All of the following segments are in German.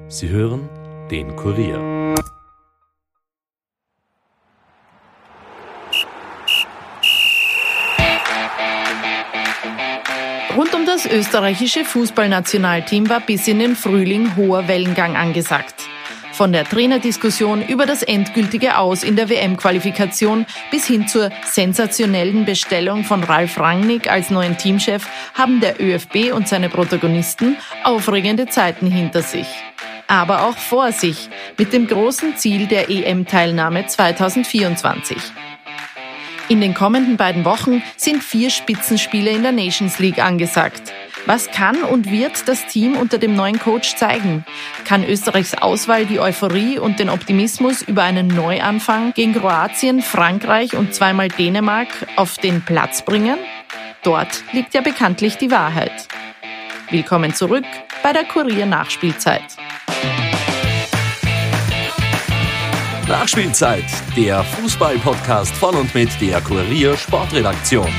Sie hören den Kurier. Rund um das österreichische Fußballnationalteam war bis in den Frühling hoher Wellengang angesagt. Von der Trainerdiskussion über das endgültige Aus in der WM-Qualifikation bis hin zur sensationellen Bestellung von Ralf Rangnick als neuen Teamchef haben der ÖFB und seine Protagonisten aufregende Zeiten hinter sich. Aber auch vor sich, mit dem großen Ziel der EM-Teilnahme 2024. In den kommenden beiden Wochen sind 4 Spitzenspiele in der Nations League angesagt. Was kann und wird das Team unter dem neuen Coach zeigen? Kann Österreichs Auswahl die Euphorie und den Optimismus über einen Neuanfang gegen Kroatien, Frankreich und zweimal Dänemark auf den Platz bringen? Dort liegt ja bekanntlich die Wahrheit. Willkommen zurück bei der Kurier-Nachspielzeit. Nachspielzeit, der Fußball-Podcast von und mit der Kurier Sportredaktion.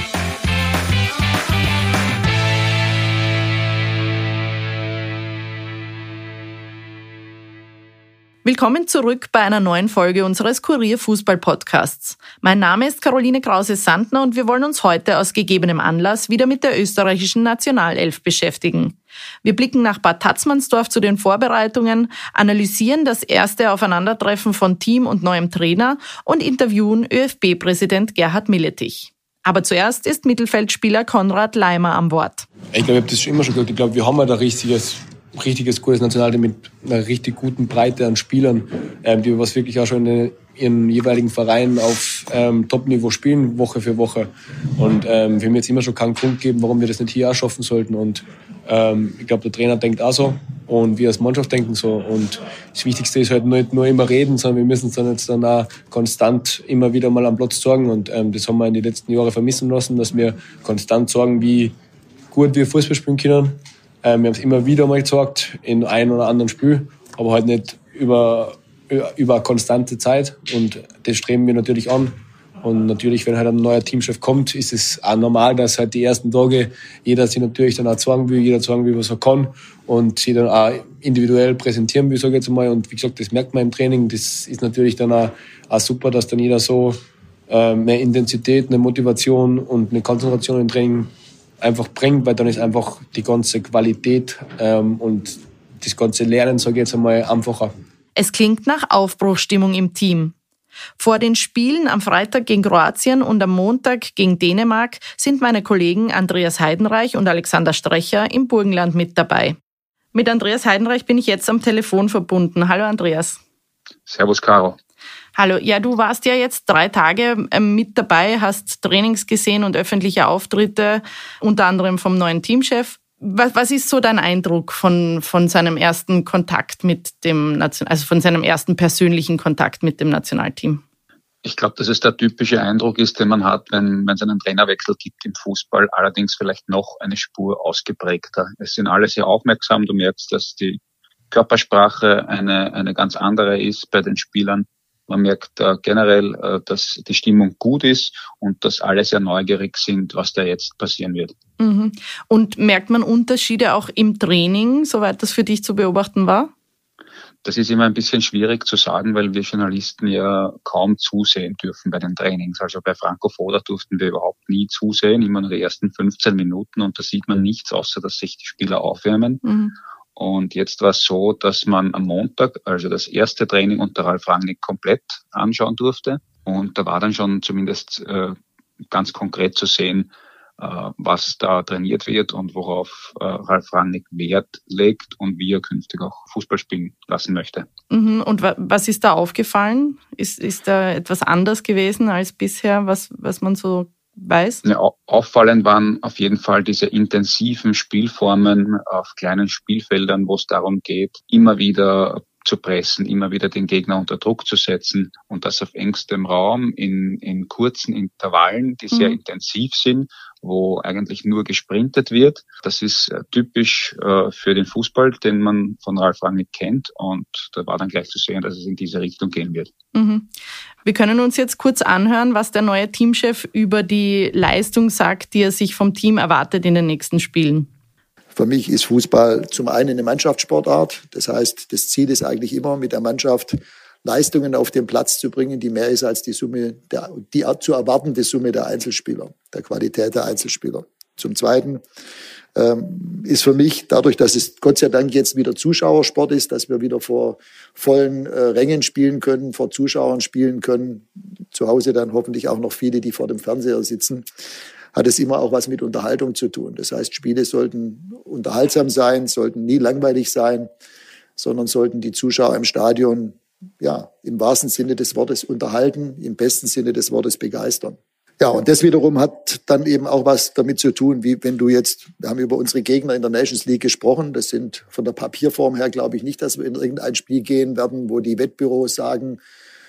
Willkommen zurück bei einer neuen Folge unseres Kurier-Fußball-Podcasts. Mein Name ist Caroline Krause-Sandner und wir wollen uns heute aus gegebenem Anlass wieder mit der österreichischen Nationalelf beschäftigen. Wir blicken nach Bad Tatzmannsdorf zu den Vorbereitungen, analysieren das erste Aufeinandertreffen von Team und neuem Trainer und interviewen ÖFB-Präsident Gerhard Milletich. Aber zuerst ist Mittelfeldspieler Konrad Laimer am Wort. Ich glaube, ich habe das schon immer gesagt. Ich glaube, wir haben ein richtiges gutes Nationalteam mit einer richtig guten Breite an Spielern, die was wirklich auch schon in ihren jeweiligen Vereinen auf Top-Niveau spielen, Woche für Woche. Und wir haben jetzt immer schon keinen Grund gegeben, warum wir das nicht hier auch schaffen sollten. Und ich glaube, der Trainer denkt auch so und wir als Mannschaft denken so. Und das Wichtigste ist halt nicht nur immer reden, sondern wir müssen es dann jetzt dann auch konstant immer wieder mal am Platz sorgen. Und das haben wir in den letzten Jahren vermissen lassen, dass wir konstant sorgen, wie gut wir Fußball spielen können. Wir haben es immer wieder mal gezeigt, in einem oder anderen Spiel, aber halt nicht über eine konstante Zeit. Und das streben wir natürlich an. Und natürlich, wenn halt ein neuer Teamchef kommt, ist es auch normal, dass halt die ersten Tage jeder sich natürlich dann auch zeigen will, jeder zeigen will, was er kann und sich dann auch individuell präsentieren will, sage ich jetzt mal. Und wie gesagt, das merkt man im Training. Das ist natürlich dann auch super, dass dann jeder so mehr Intensität, eine Motivation und eine Konzentration im Training einfach bringt, weil dann ist einfach die ganze Qualität und das ganze Lernen, sage ich jetzt einmal, einfacher. Es klingt nach Aufbruchsstimmung im Team. Vor den Spielen am Freitag gegen Kroatien und am Montag gegen Dänemark sind meine Kollegen Andreas Heidenreich und Alexander Strecher im Burgenland mit dabei. Mit Andreas Heidenreich bin ich jetzt am Telefon verbunden. Hallo Andreas. Servus Caro. Hallo, ja, du warst ja jetzt 3 Tage mit dabei, hast Trainings gesehen und öffentliche Auftritte, unter anderem vom neuen Teamchef. Was ist so dein Eindruck von seinem ersten Kontakt mit dem von seinem ersten persönlichen Kontakt mit dem Nationalteam? Ich glaube, dass es der typische Eindruck ist, den man hat, wenn es einen Trainerwechsel gibt im Fußball, allerdings vielleicht noch eine Spur ausgeprägter. Es sind alle sehr aufmerksam, du merkst, dass die Körpersprache eine ganz andere ist bei den Spielern. Man merkt generell, dass die Stimmung gut ist und dass alle sehr neugierig sind, was da jetzt passieren wird. Mhm. Und merkt man Unterschiede auch im Training, soweit das für dich zu beobachten war? Das ist immer ein bisschen schwierig zu sagen, weil wir Journalisten ja kaum zusehen dürfen bei den Trainings. Also bei Franco Foda durften wir überhaupt nie zusehen, immer nur die ersten 15 Minuten und da sieht man nichts, außer dass sich die Spieler aufwärmen. Mhm. Und jetzt war es so, dass man am Montag, also das erste Training unter Ralf Rangnick komplett anschauen durfte. Und da war dann schon zumindest ganz konkret zu sehen, was da trainiert wird und worauf Ralf Rangnick Wert legt und wie er künftig auch Fußball spielen lassen möchte. Und was ist da aufgefallen? Ist da etwas anders gewesen als bisher, was man so weiß? Ja, auffallend waren auf jeden Fall diese intensiven Spielformen auf kleinen Spielfeldern, wo es darum geht, immer wieder zu pressen, immer wieder den Gegner unter Druck zu setzen und das auf engstem Raum in kurzen Intervallen, die sehr intensiv sind, wo eigentlich nur gesprintet wird. Das ist typisch für den Fußball, den man von Ralf Rangnick kennt und da war dann gleich zu sehen, dass es in diese Richtung gehen wird. Mhm. Wir können uns jetzt kurz anhören, was der neue Teamchef über die Leistung sagt, die er sich vom Team erwartet in den nächsten Spielen. Für mich ist Fußball zum einen eine Mannschaftssportart. Das heißt, das Ziel ist eigentlich immer, mit der Mannschaft Leistungen auf den Platz zu bringen, die mehr ist als die zu erwartende Summe der Einzelspieler, der Qualität der Einzelspieler. Zum Zweiten ist für mich, dadurch, dass es Gott sei Dank jetzt wieder Zuschauersport ist, dass wir wieder vor vollen Rängen spielen können, vor Zuschauern spielen können, zu Hause dann hoffentlich auch noch viele, die vor dem Fernseher sitzen, hat es immer auch was mit Unterhaltung zu tun. Das heißt, Spiele sollten unterhaltsam sein, sollten nie langweilig sein, sondern sollten die Zuschauer im Stadion im wahrsten Sinne des Wortes unterhalten, im besten Sinne des Wortes begeistern. Ja, und das wiederum hat dann eben auch was damit zu tun, wie wenn wir haben über unsere Gegner in der Nations League gesprochen, das sind von der Papierform her, glaube ich nicht, dass wir in irgendein Spiel gehen werden, wo die Wettbüros sagen,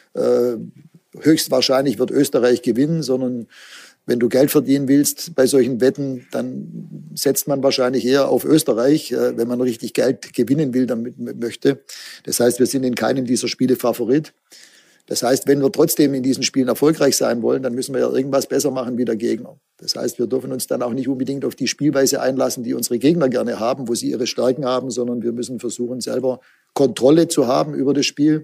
höchstwahrscheinlich wird Österreich gewinnen, sondern wenn du Geld verdienen willst bei solchen Wetten, dann setzt man wahrscheinlich eher auf Österreich, wenn man richtig Geld gewinnen will, damit möchte. Das heißt, wir sind in keinem dieser Spiele Favorit. Das heißt, wenn wir trotzdem in diesen Spielen erfolgreich sein wollen, dann müssen wir ja irgendwas besser machen wie der Gegner. Das heißt, wir dürfen uns dann auch nicht unbedingt auf die Spielweise einlassen, die unsere Gegner gerne haben, wo sie ihre Stärken haben, sondern wir müssen versuchen, selber Kontrolle zu haben über das Spiel.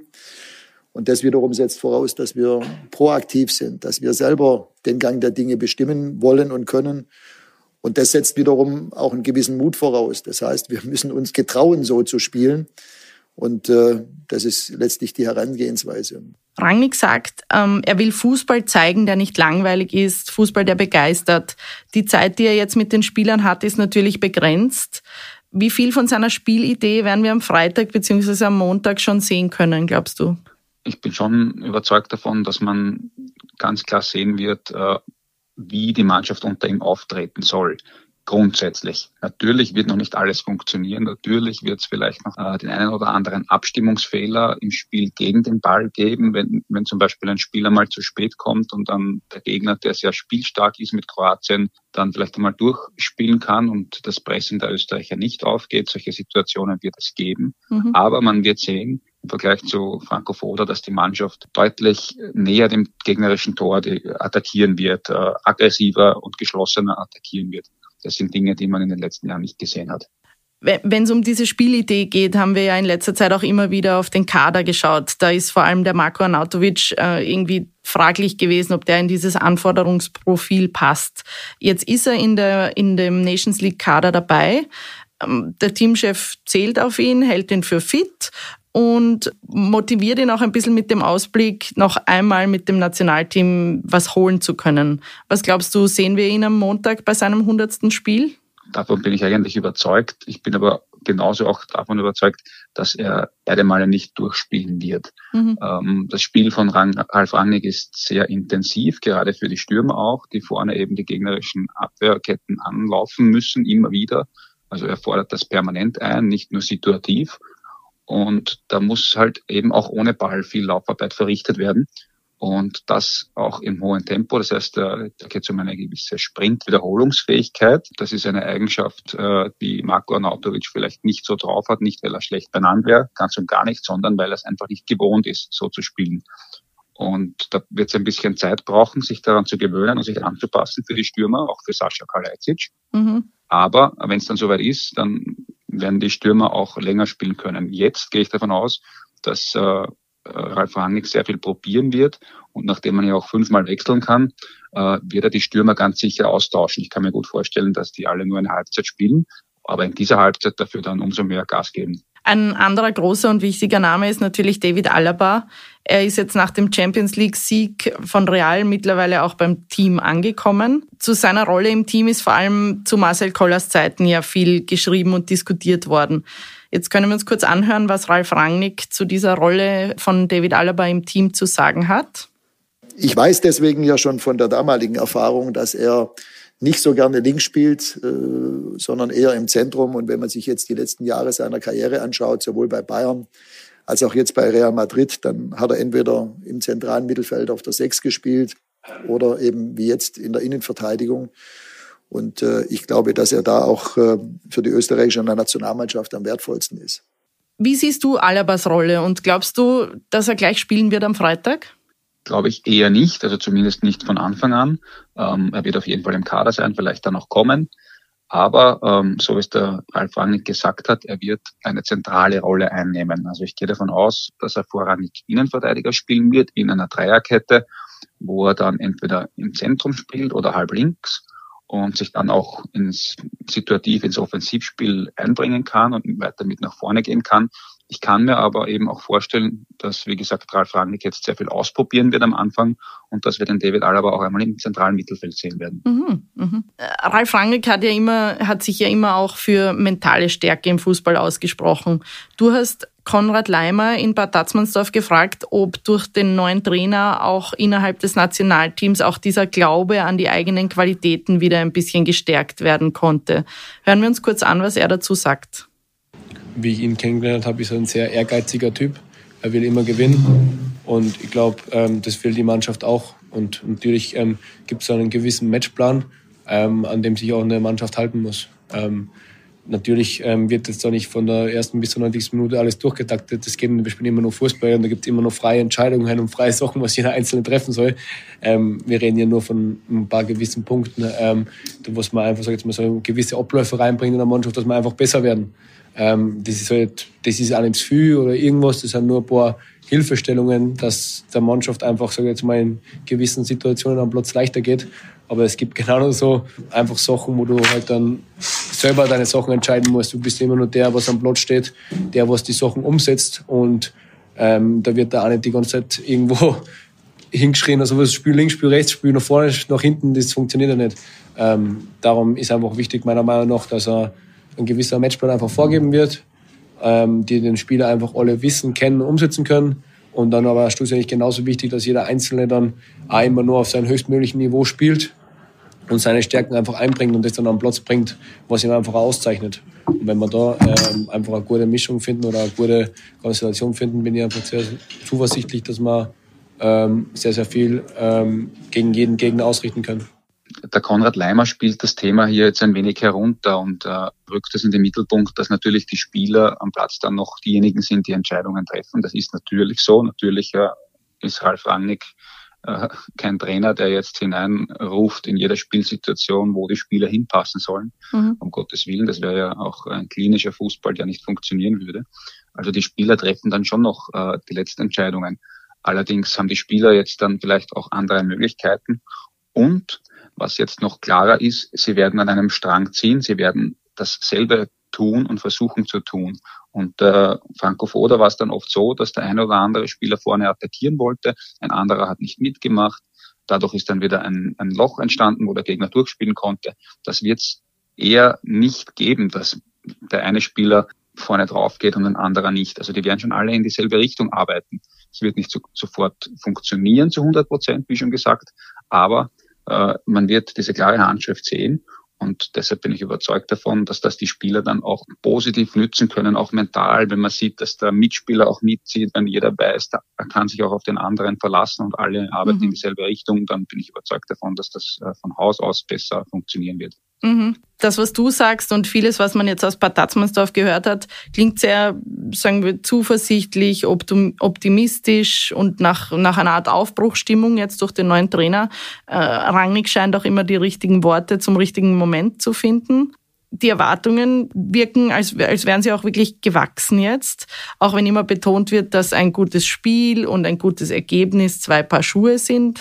Und das wiederum setzt voraus, dass wir proaktiv sind, dass wir selber den Gang der Dinge bestimmen wollen und können. Und das setzt wiederum auch einen gewissen Mut voraus. Das heißt, wir müssen uns getrauen, so zu spielen. Und das ist letztlich die Herangehensweise. Rangnick sagt, er will Fußball zeigen, der nicht langweilig ist, Fußball, der begeistert. Die Zeit, die er jetzt mit den Spielern hat, ist natürlich begrenzt. Wie viel von seiner Spielidee werden wir am Freitag bzw. am Montag schon sehen können, glaubst du? Ich bin schon überzeugt davon, dass man ganz klar sehen wird, wie die Mannschaft unter ihm auftreten soll. Grundsätzlich. Natürlich wird noch nicht alles funktionieren. Natürlich wird es vielleicht noch den einen oder anderen Abstimmungsfehler im Spiel gegen den Ball geben, wenn zum Beispiel ein Spieler mal zu spät kommt und dann der Gegner, der sehr spielstark ist mit Kroatien, dann vielleicht einmal durchspielen kann und das Pressing der Österreicher nicht aufgeht. Solche Situationen wird es geben. Aber man wird sehen, im Vergleich zu Franco Foda, dass die Mannschaft deutlich näher dem gegnerischen Tor attackieren wird, aggressiver und geschlossener attackieren wird. Das sind Dinge, die man in den letzten Jahren nicht gesehen hat. Wenn es um diese Spielidee geht, haben wir ja in letzter Zeit auch immer wieder auf den Kader geschaut. Da ist vor allem der Marko Arnautovic irgendwie fraglich gewesen, ob der in dieses Anforderungsprofil passt. Jetzt ist er in dem Nations League Kader dabei. Der Teamchef zählt auf ihn, hält ihn für fit und motiviert ihn auch ein bisschen mit dem Ausblick, noch einmal mit dem Nationalteam was holen zu können. Was glaubst du, sehen wir ihn am Montag bei seinem 100. Spiel? Davon bin ich eigentlich überzeugt. Ich bin aber genauso auch davon überzeugt, dass er beide Male nicht durchspielen wird. Das Spiel von Ralf Rangnick ist sehr intensiv, gerade für die Stürmer auch, die vorne eben die gegnerischen Abwehrketten anlaufen müssen, immer wieder. Also er fordert das permanent ein, nicht nur situativ. Und da muss halt eben auch ohne Ball viel Laufarbeit verrichtet werden. Und das auch im hohen Tempo. Das heißt, da geht es um eine gewisse Sprint-Wiederholungsfähigkeit. Das ist eine Eigenschaft, die Marko Arnautovic vielleicht nicht so drauf hat. Nicht, weil er schlecht benannt wäre, ganz und gar nicht, sondern weil er es einfach nicht gewohnt ist, so zu spielen. Und da wird es ein bisschen Zeit brauchen, sich daran zu gewöhnen und sich anzupassen für die Stürmer, auch für Sascha Kalajdzic. Aber wenn es dann soweit ist, dann werden die Stürmer auch länger spielen können. Jetzt gehe ich davon aus, dass Ralf Rangnick sehr viel probieren wird. Und nachdem man ja auch 5-mal wechseln kann, wird er die Stürmer ganz sicher austauschen. Ich kann mir gut vorstellen, dass die alle nur eine Halbzeit spielen, aber in dieser Halbzeit dafür dann umso mehr Gas geben. Ein anderer großer und wichtiger Name ist natürlich David Alaba. Er ist jetzt nach dem Champions-League-Sieg von Real mittlerweile auch beim Team angekommen. Zu seiner Rolle im Team ist vor allem zu Marcel Kollers Zeiten ja viel geschrieben und diskutiert worden. Jetzt können wir uns kurz anhören, was Ralf Rangnick zu dieser Rolle von David Alaba im Team zu sagen hat. Ich weiß deswegen ja schon von der damaligen Erfahrung, dass er nicht so gerne links spielt, sondern eher im Zentrum. Und wenn man sich jetzt die letzten Jahre seiner Karriere anschaut, sowohl bei Bayern als auch jetzt bei Real Madrid, dann hat er entweder im zentralen Mittelfeld auf der 6 gespielt oder eben wie jetzt in der Innenverteidigung. Und ich glaube, dass er da auch für die österreichische Nationalmannschaft am wertvollsten ist. Wie siehst du Alabas Rolle und glaubst du, dass er gleich spielen wird am Freitag? Glaube ich eher nicht, also zumindest nicht von Anfang an. Er wird auf jeden Fall im Kader sein, vielleicht dann auch kommen. Aber so wie es der Ralf Rangnick gesagt hat, er wird eine zentrale Rolle einnehmen. Also ich gehe davon aus, dass er vorrangig Innenverteidiger spielen wird in einer Dreierkette, wo er dann entweder im Zentrum spielt oder halb links und sich dann auch situativ ins Offensivspiel einbringen kann und weiter mit nach vorne gehen kann. Ich kann mir aber eben auch vorstellen, dass, wie gesagt, Ralf Rangnick jetzt sehr viel ausprobieren wird am Anfang und dass wir den David Alaba auch einmal im zentralen Mittelfeld sehen werden. Ralf Rangnick hat sich ja immer auch für mentale Stärke im Fußball ausgesprochen. Du hast Konrad Laimer in Bad Tatzmannsdorf gefragt, ob durch den neuen Trainer auch innerhalb des Nationalteams auch dieser Glaube an die eigenen Qualitäten wieder ein bisschen gestärkt werden konnte. Hören wir uns kurz an, was er dazu sagt. Wie ich ihn kennengelernt habe, ist er ein sehr ehrgeiziger Typ. Er will immer gewinnen und ich glaube, das will die Mannschaft auch. Und natürlich gibt es einen gewissen Matchplan, an dem sich auch eine Mannschaft halten muss. Natürlich wird jetzt da nicht von der ersten bis zur 90. Minute alles durchgetaktet. Das geht, wir spielen immer nur Fußball und da gibt es immer noch freie Entscheidungen und freie Sachen, was jeder Einzelne treffen soll. Wir reden ja nur von ein paar gewissen Punkten, wo man einfach, so gewisse Abläufe reinbringt in der Mannschaft, dass wir einfach besser werden. Das ist auch nicht zu viel oder irgendwas, das sind nur ein paar Hilfestellungen, dass der Mannschaft einfach, in gewissen Situationen am Platz leichter geht. Aber es gibt genau so einfach Sachen, wo du halt dann selber deine Sachen entscheiden musst. Du bist immer nur der, was am Platz steht, der, was die Sachen umsetzt. Und da wird da auch nicht die ganze Zeit irgendwo hingeschrien, also was Spiel links, Spiel rechts, Spiel nach vorne, nach hinten, das funktioniert ja nicht. Darum ist einfach wichtig, meiner Meinung nach, dass er ein gewisser Matchplan einfach vorgeben wird, die den Spieler einfach alle wissen, kennen, umsetzen können. Und dann aber schlussendlich genauso wichtig, dass jeder Einzelne dann auch immer nur auf seinem höchstmöglichen Niveau spielt und seine Stärken einfach einbringt und das dann am Platz bringt, was ihn einfach auszeichnet. Und wenn wir da einfach eine gute Mischung finden oder eine gute Konstellation finden, bin ich einfach sehr zuversichtlich, dass wir sehr, sehr viel gegen jeden Gegner ausrichten können. Der Konrad Laimer spielt das Thema hier jetzt ein wenig herunter und rückt es in den Mittelpunkt, dass natürlich die Spieler am Platz dann noch diejenigen sind, die Entscheidungen treffen. Das ist natürlich so. Natürlich ist Ralf Rangnick kein Trainer, der jetzt hineinruft in jeder Spielsituation, wo die Spieler hinpassen sollen. Um Gottes Willen, das wäre ja auch ein klinischer Fußball, der nicht funktionieren würde. Also die Spieler treffen dann schon noch die letzten Entscheidungen. Allerdings haben die Spieler jetzt dann vielleicht auch andere Möglichkeiten. Und was jetzt noch klarer ist, sie werden an einem Strang ziehen, sie werden dasselbe tun und versuchen zu tun. Und Franco Foda war es dann oft so, dass der eine oder andere Spieler vorne attackieren wollte, ein anderer hat nicht mitgemacht. Dadurch ist dann wieder ein Loch entstanden, wo der Gegner durchspielen konnte. Das wird es eher nicht geben, dass der eine Spieler vorne drauf geht und ein anderer nicht. Also die werden schon alle in dieselbe Richtung arbeiten. Es wird nicht sofort funktionieren zu 100%, wie schon gesagt, aber man wird diese klare Handschrift sehen und deshalb bin ich überzeugt davon, dass das die Spieler dann auch positiv nützen können, auch mental, wenn man sieht, dass der Mitspieler auch mitzieht, wenn jeder weiß, er kann sich auch auf den anderen verlassen und alle arbeiten in dieselbe Richtung, dann bin ich überzeugt davon, dass das von Haus aus besser funktionieren wird. Das, was du sagst und vieles, was man jetzt aus Bad Tatzmannsdorf gehört hat, klingt sehr, sagen wir, zuversichtlich, optimistisch und nach einer Art Aufbruchsstimmung jetzt durch den neuen Trainer. Rangnick scheint auch immer die richtigen Worte zum richtigen Moment zu finden. Die Erwartungen wirken, als wären sie auch wirklich gewachsen jetzt, auch wenn immer betont wird, dass ein gutes Spiel und ein gutes Ergebnis zwei Paar Schuhe sind.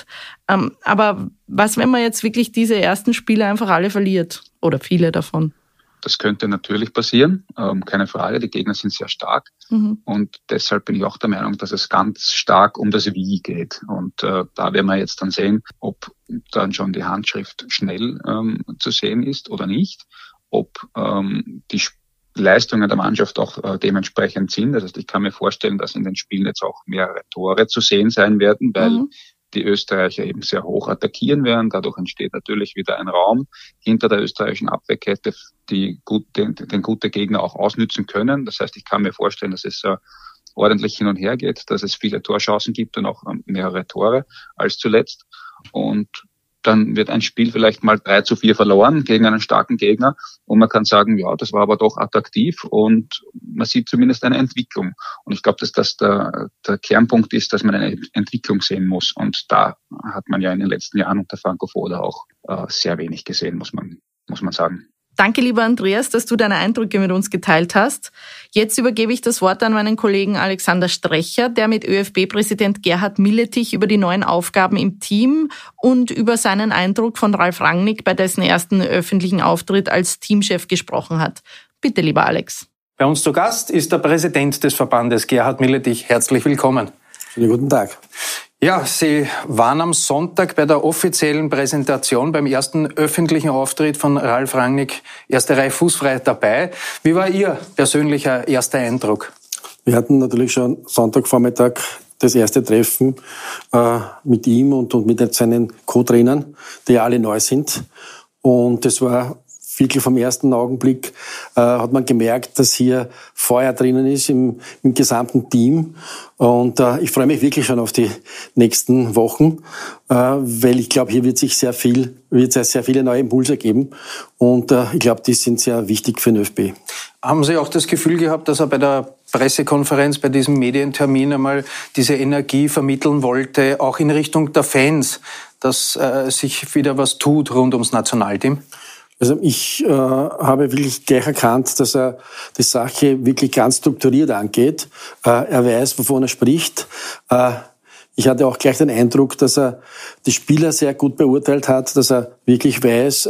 Aber was, wenn man jetzt wirklich diese ersten Spiele einfach alle verliert oder viele davon? Das könnte natürlich passieren, keine Frage. Die Gegner sind sehr stark und deshalb bin ich auch der Meinung, dass es ganz stark um das Wie geht. Und da werden wir jetzt dann sehen, ob dann schon die Handschrift schnell zu sehen ist oder nicht. Ob die Leistungen der Mannschaft auch dementsprechend sind. Das heißt, ich kann mir vorstellen, dass in den Spielen jetzt auch mehrere Tore zu sehen sein werden, weil die Österreicher eben sehr hoch attackieren werden. Dadurch entsteht natürlich wieder ein Raum hinter der österreichischen Abwehrkette, die den gute Gegner auch ausnützen können. Das heißt, ich kann mir vorstellen, dass es ordentlich hin und her geht, dass es viele Torchancen gibt und auch mehrere Tore als zuletzt. Und dann wird ein Spiel vielleicht mal 3-4 verloren gegen einen starken Gegner und man kann sagen, ja, das war aber doch attraktiv und man sieht zumindest eine Entwicklung. Und ich glaube, dass das der Kernpunkt ist, dass man eine Entwicklung sehen muss. Und da hat man ja in den letzten Jahren unter Franco Foda auch sehr wenig gesehen, muss man sagen. Danke, lieber Andreas, dass du deine Eindrücke mit uns geteilt hast. Jetzt übergebe ich das Wort an meinen Kollegen Alexander Strecher, der mit ÖFB-Präsident Gerhard Milletich über die neuen Aufgaben im Team und über seinen Eindruck von Ralf Rangnick bei dessen ersten öffentlichen Auftritt als Teamchef gesprochen hat. Bitte, lieber Alex. Bei uns zu Gast ist der Präsident des Verbandes, Gerhard Milletich. Herzlich willkommen. Schönen guten Tag. Ja, Sie waren am Sonntag bei der offiziellen Präsentation beim ersten öffentlichen Auftritt von Ralf Rangnick, erste Reihe fußfrei dabei. Wie war Ihr persönlicher erster Eindruck? Wir hatten natürlich schon Sonntagvormittag das erste Treffen mit ihm und mit seinen Co-Trainern, die alle neu sind. Und das war wirklich vom ersten Augenblick hat man gemerkt, dass hier Feuer drinnen ist im gesamten Team. Und ich freue mich wirklich schon auf die nächsten Wochen, weil ich glaube, hier wird es sehr viele neue Impulse geben. Und ich glaube, die sind sehr wichtig für den ÖFB. Haben Sie auch das Gefühl gehabt, dass er bei der Pressekonferenz, bei diesem Medientermin einmal diese Energie vermitteln wollte, auch in Richtung der Fans, dass sich wieder was tut rund ums Nationalteam? Also ich habe wirklich gleich erkannt, dass er die Sache wirklich ganz strukturiert angeht. Er weiß, wovon er spricht. Ich hatte auch gleich den Eindruck, dass er die Spieler sehr gut beurteilt hat, dass er wirklich weiß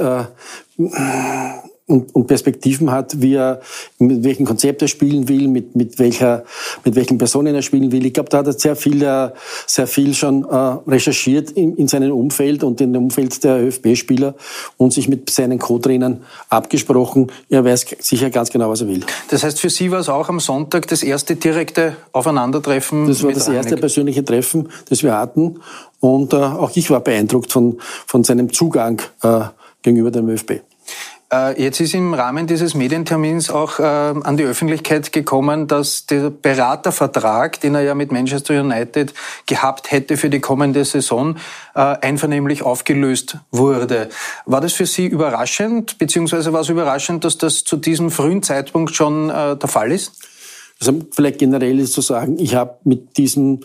und Perspektiven hat, wie er, mit welchem Konzept er spielen will, mit welchen Personen er spielen will. Ich glaube, da hat er sehr viel schon recherchiert in seinem Umfeld und in dem Umfeld der ÖFB-Spieler und sich mit seinen Co-Trainern abgesprochen. Er weiß sicher ganz genau, was er will. Das heißt, für Sie war es auch am Sonntag das erste direkte Aufeinandertreffen? Das war das erste persönliche Treffen, das wir hatten. Und auch ich war beeindruckt von seinem Zugang gegenüber dem ÖFB. Jetzt ist im Rahmen dieses Medientermins auch an die Öffentlichkeit gekommen, dass der Beratervertrag, den er ja mit Manchester United gehabt hätte für die kommende Saison, einvernehmlich aufgelöst wurde. War das für Sie überraschend, beziehungsweise war es überraschend, dass das zu diesem frühen Zeitpunkt schon der Fall ist? Also vielleicht generell ist zu sagen, ich habe mit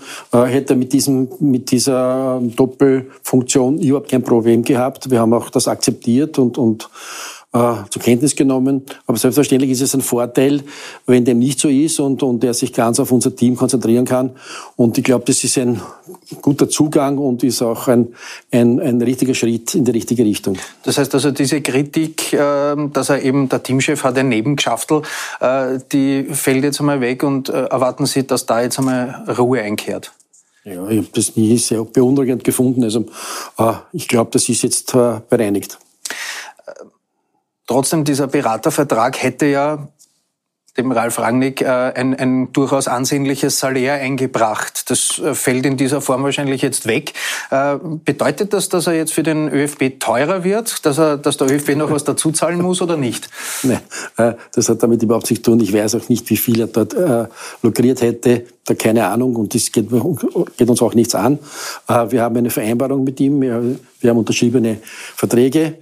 dieser Doppelfunktion überhaupt kein Problem gehabt. Wir haben auch das akzeptiert und zur Kenntnis genommen. Aber selbstverständlich ist es ein Vorteil, wenn dem nicht so ist und er sich ganz auf unser Team konzentrieren kann. Und ich glaube, das ist ein guter Zugang und ist auch ein richtiger Schritt in die richtige Richtung. Das heißt also, diese Kritik, dass er eben der Teamchef hat, ein Nebengeschäftel, die fällt jetzt einmal weg und erwarten Sie, dass da jetzt einmal Ruhe einkehrt? Ja, ich habe das nie sehr beunruhigend gefunden. Also ich glaube, das ist jetzt bereinigt. Trotzdem, dieser Beratervertrag hätte ja dem Ralf Rangnick ein durchaus ansehnliches Salär eingebracht. Das fällt in dieser Form wahrscheinlich jetzt weg. Bedeutet das, dass er jetzt für den ÖFB teurer wird, dass der ÖFB noch was dazuzahlen muss oder nicht? Nein, das hat damit überhaupt nichts zu tun. Ich weiß auch nicht, wie viel er dort lukriert hätte. Da keine Ahnung und das geht uns auch nichts an. Wir haben eine Vereinbarung mit ihm. Wir haben unterschriebene Verträge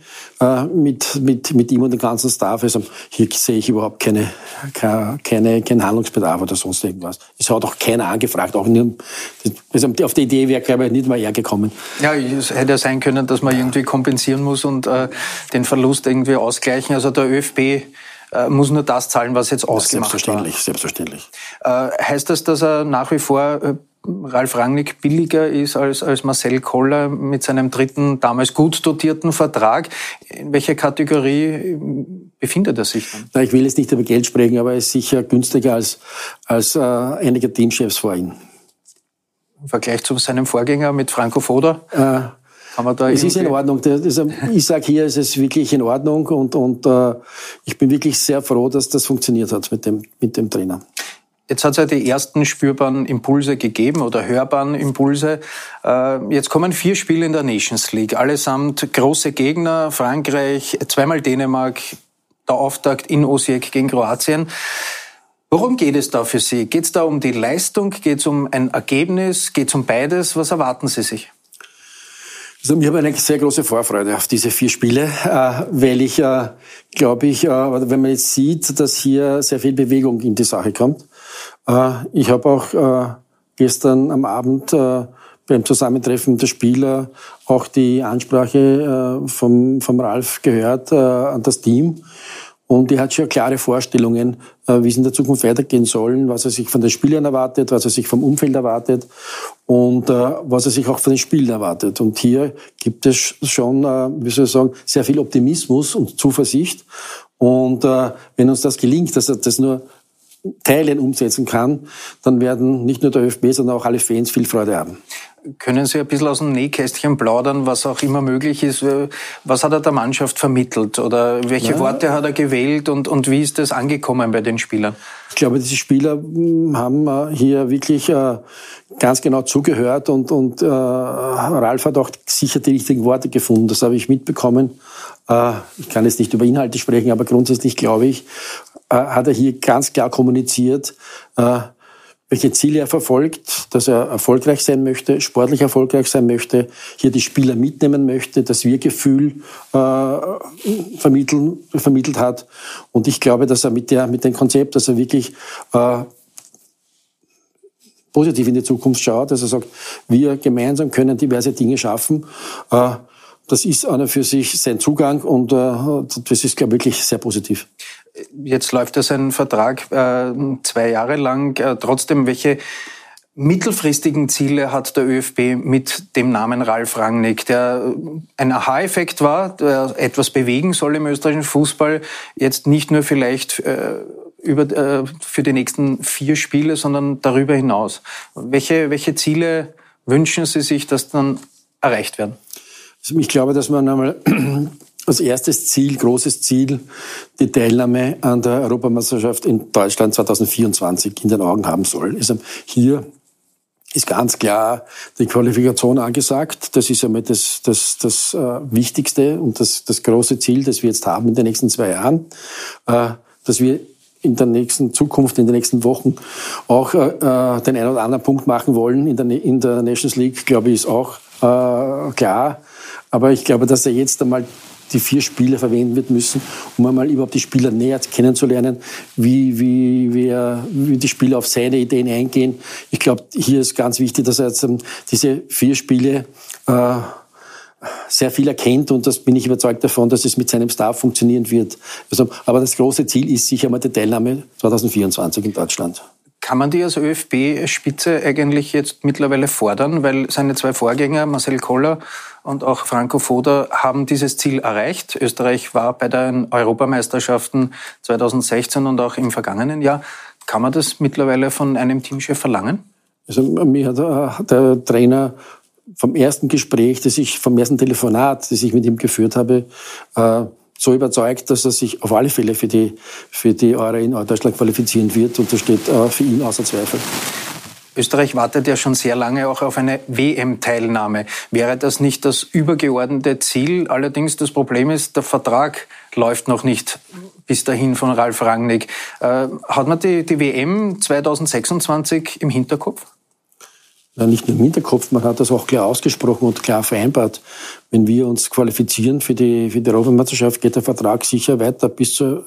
mit ihm und dem ganzen Staff. Also hier sehe ich überhaupt keinen Handlungsbedarf oder sonst irgendwas. Es hat auch keiner angefragt. Auch nicht, also auf die Idee wäre, glaube ich, nicht mal er gekommen. Ja, es hätte ja sein können, dass man irgendwie kompensieren muss und den Verlust irgendwie ausgleichen. Also der ÖFB muss nur das zahlen, was jetzt ausgemacht war. Selbstverständlich. Heißt das, dass er nach wie vor Ralf Rangnick billiger ist als Marcel Koller mit seinem dritten, damals gut dotierten Vertrag? In welcher Kategorie befindet er sich dann? Na, ich will jetzt nicht über Geld sprechen, aber er ist sicher günstiger als einige Teamchefs vor ihm. Im Vergleich zu seinem Vorgänger mit Franco Foda? Es ist in Ordnung. Ich sage hier, es ist wirklich in Ordnung und ich bin wirklich sehr froh, dass das funktioniert hat mit dem Trainer. Jetzt hat es ja die ersten spürbaren Impulse gegeben oder hörbaren Impulse. Jetzt kommen 4 Spiele in der Nations League, allesamt große Gegner, Frankreich, zweimal Dänemark, der Auftakt in Osijek gegen Kroatien. Worum geht es da für Sie? Geht es da um die Leistung? Geht es um ein Ergebnis? Geht es um beides? Was erwarten Sie sich? Also, ich habe eine sehr große Vorfreude auf diese 4 Spiele, weil ich, glaube ich, wenn man jetzt sieht, dass hier sehr viel Bewegung in die Sache kommt. Ich habe auch gestern am Abend beim Zusammentreffen der Spieler auch die Ansprache vom Ralf gehört an das Team. Und er hat schon klare Vorstellungen, wie es in der Zukunft weitergehen soll, was er sich von den Spielern erwartet, was er sich vom Umfeld erwartet und was er sich auch von den Spielen erwartet. Und hier gibt es schon, sehr viel Optimismus und Zuversicht. Und wenn uns das gelingt, dass er das nur Teilen umsetzen kann, dann werden nicht nur der ÖFB, sondern auch alle Fans viel Freude haben. Können Sie ein bisschen aus dem Nähkästchen plaudern, was auch immer möglich ist? Was hat er der Mannschaft vermittelt? Oder welche Worte hat er gewählt und wie ist das angekommen bei den Spielern? Ich glaube, diese Spieler haben hier wirklich ganz genau zugehört und Ralf hat auch sicher die richtigen Worte gefunden. Das habe ich mitbekommen. Ich kann jetzt nicht über Inhalte sprechen, aber grundsätzlich glaube ich, hat er hier ganz klar kommuniziert, welche Ziele er verfolgt, dass er erfolgreich sein möchte, sportlich erfolgreich sein möchte, hier die Spieler mitnehmen möchte, das Wir-Gefühl vermittelt hat. Und ich glaube, dass er mit dem Konzept, dass er wirklich positiv in die Zukunft schaut, dass er sagt, wir gemeinsam können diverse Dinge schaffen. Das ist an und für sich sein Zugang und das ist, glaube ich, wirklich sehr positiv. Jetzt läuft ja sein Vertrag 2 Jahre lang. Trotzdem, welche mittelfristigen Ziele hat der ÖFB mit dem Namen Ralf Rangnick, der ein Aha-Effekt war, der etwas bewegen soll im österreichischen Fußball, jetzt nicht nur vielleicht für die nächsten 4 Spiele, sondern darüber hinaus. Welche Ziele wünschen Sie sich, dass dann erreicht werden? Also ich glaube, dass man einmal als erstes Ziel, großes Ziel, die Teilnahme an der Europameisterschaft in Deutschland 2024 in den Augen haben soll. Also hier ist ganz klar die Qualifikation angesagt. Das ist einmal das Wichtigste und das große Ziel, das wir jetzt haben in den nächsten 2 Jahren, dass wir in der nächsten Zukunft, in den nächsten Wochen auch den einen oder anderen Punkt machen wollen. In der Nations League, glaube ich, ist auch klar. Aber ich glaube, dass er jetzt einmal die 4 Spiele verwenden wird müssen, um einmal überhaupt die Spieler näher kennenzulernen, wie die Spieler auf seine Ideen eingehen. Ich glaube, hier ist ganz wichtig, dass er jetzt diese 4 Spiele sehr viel erkennt und das bin ich überzeugt davon, dass es mit seinem Staff funktionieren wird. Also, aber das große Ziel ist sicher mal die Teilnahme 2024 in Deutschland. Kann man die als ÖFB-Spitze eigentlich jetzt mittlerweile fordern? Weil seine 2 Vorgänger, Marcel Koller und auch Franco Foda, haben dieses Ziel erreicht. Österreich war bei den Europameisterschaften 2016 und auch im vergangenen Jahr. Kann man das mittlerweile von einem Teamchef verlangen? Also mir hat der Trainer vom ersten Gespräch, vom ersten Telefonat, das ich mit ihm geführt habe, so überzeugt, dass er sich auf alle Fälle für die Euro in Deutschland qualifizieren wird. Und das steht für ihn außer Zweifel. Österreich wartet ja schon sehr lange auch auf eine WM-Teilnahme. Wäre das nicht das übergeordnete Ziel? Allerdings das Problem ist, der Vertrag läuft noch nicht bis dahin von Ralf Rangnick. Hat man die WM 2026 im Hinterkopf? Ja, nicht nur im Hinterkopf, man hat das auch klar ausgesprochen und klar vereinbart. Wenn wir uns qualifizieren für die Europameisterschaft, geht der Vertrag sicher weiter bis zur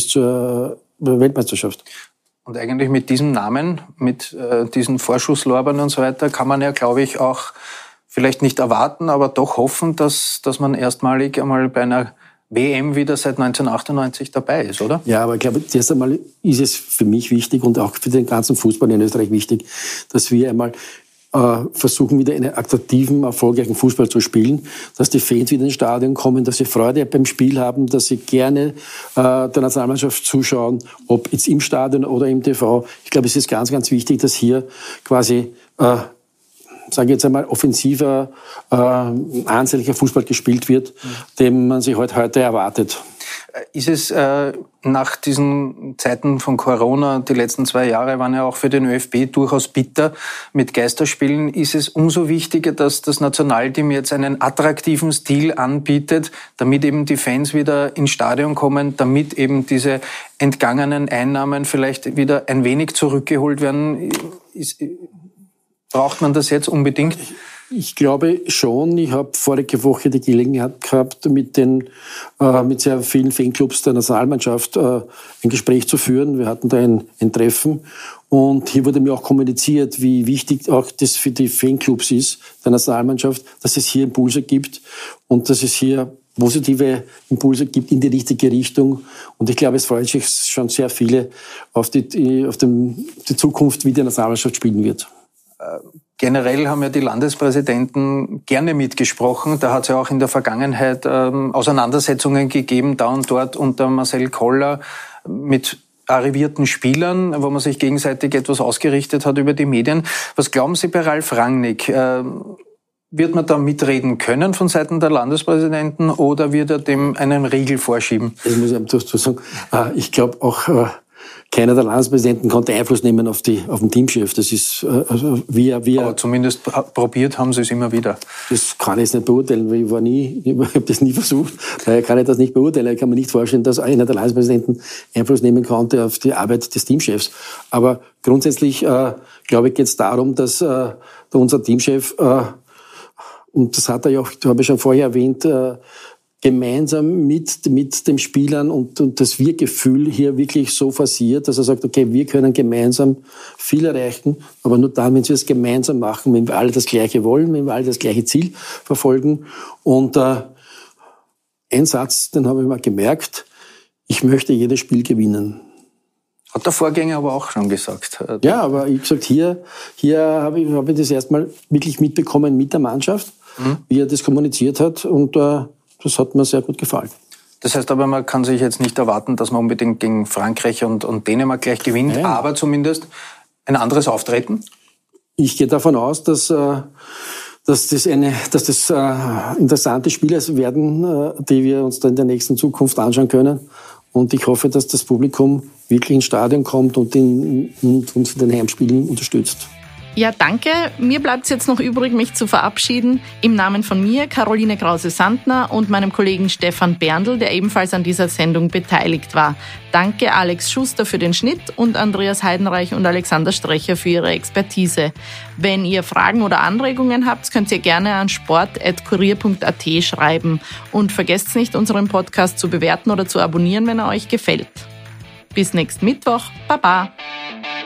Weltmeisterschaft. Und eigentlich mit diesem Namen, mit diesen Vorschusslorbeeren und so weiter, kann man ja, glaube ich, auch vielleicht nicht erwarten, aber doch hoffen, dass man erstmalig einmal bei einer WM wieder seit 1998 dabei ist, oder? Ja, aber ich glaube, erst einmal ist es für mich wichtig und auch für den ganzen Fußball in Österreich wichtig, dass wir einmal versuchen, wieder einen attraktiven, erfolgreichen Fußball zu spielen, dass die Fans wieder ins Stadion kommen, dass sie Freude beim Spiel haben, dass sie gerne der Nationalmannschaft zuschauen, ob jetzt im Stadion oder im TV. Ich glaube, es ist ganz, ganz wichtig, dass hier quasi, sage ich jetzt einmal, offensiver, ansehnlicher Fußball gespielt wird, den man sich heute erwartet. Ist es nach diesen Zeiten von Corona, die letzten 2 Jahre waren ja auch für den ÖFB durchaus bitter mit Geisterspielen, ist es umso wichtiger, dass das Nationalteam jetzt einen attraktiven Stil anbietet, damit eben die Fans wieder ins Stadion kommen, damit eben diese entgangenen Einnahmen vielleicht wieder ein wenig zurückgeholt werden? Braucht man das jetzt unbedingt? Ich glaube schon. Ich habe vorige Woche die Gelegenheit gehabt, mit sehr vielen Fanclubs der Nationalmannschaft ein Gespräch zu führen. Wir hatten da ein Treffen und hier wurde mir auch kommuniziert, wie wichtig auch das für die Fanclubs ist, der Nationalmannschaft, dass es hier Impulse gibt und dass es hier positive Impulse gibt in die richtige Richtung. Und ich glaube, es freut sich schon sehr viele auf die Zukunft, wie die Nationalmannschaft spielen wird. Generell haben ja die Landespräsidenten gerne mitgesprochen. Da hat es ja auch in der Vergangenheit Auseinandersetzungen gegeben, da und dort unter Marcel Koller mit arrivierten Spielern, wo man sich gegenseitig etwas ausgerichtet hat über die Medien. Was glauben Sie bei Ralf Rangnick? Wird man da mitreden können von Seiten der Landespräsidenten oder wird er dem einen Riegel vorschieben? Das muss ich dazu sagen. Ich glaube auch, keiner der Landespräsidenten konnte Einfluss nehmen auf den Teamchef. Das ist, aber zumindest probiert haben sie es immer wieder. Das kann ich jetzt nicht beurteilen, weil ich habe das nie versucht. Daher kann ich das nicht beurteilen. Ich kann mir nicht vorstellen, dass einer der Landespräsidenten Einfluss nehmen konnte auf die Arbeit des Teamchefs. Aber grundsätzlich, glaube ich, geht es darum, dass unser Teamchef, und das hat er ja auch, habe ich schon vorher erwähnt, gemeinsam mit den Spielern und das Wir-Gefühl hier wirklich so forciert, dass er sagt, okay, wir können gemeinsam viel erreichen, aber nur dann, wenn wir es gemeinsam machen, wenn wir alle das Gleiche wollen, wenn wir alle das gleiche Ziel verfolgen. Und ein Satz, den habe ich mal gemerkt, ich möchte jedes Spiel gewinnen. Hat der Vorgänger aber auch schon gesagt. Ja, aber ich gesagt, hier habe ich das erstmal wirklich mitbekommen mit der Mannschaft, wie er das kommuniziert hat, und das hat mir sehr gut gefallen. Das heißt aber, man kann sich jetzt nicht erwarten, dass man unbedingt gegen Frankreich und Dänemark gleich gewinnt, Nein. aber zumindest ein anderes Auftreten? Ich gehe davon aus, dass das interessante Spiele werden, die wir uns dann in der nächsten Zukunft anschauen können. Und ich hoffe, dass das Publikum wirklich ins Stadion kommt und uns in den Heimspielen unterstützt. Ja, danke. Mir bleibt es jetzt noch übrig, mich zu verabschieden. Im Namen von mir, Caroline Krause-Sandner, und meinem Kollegen Stefan Berndl, der ebenfalls an dieser Sendung beteiligt war. Danke Alex Schuster für den Schnitt und Andreas Heidenreich und Alexander Strecher für ihre Expertise. Wenn ihr Fragen oder Anregungen habt, könnt ihr gerne an sport@kurier.at schreiben. Und vergesst nicht, unseren Podcast zu bewerten oder zu abonnieren, wenn er euch gefällt. Bis nächsten Mittwoch. Baba!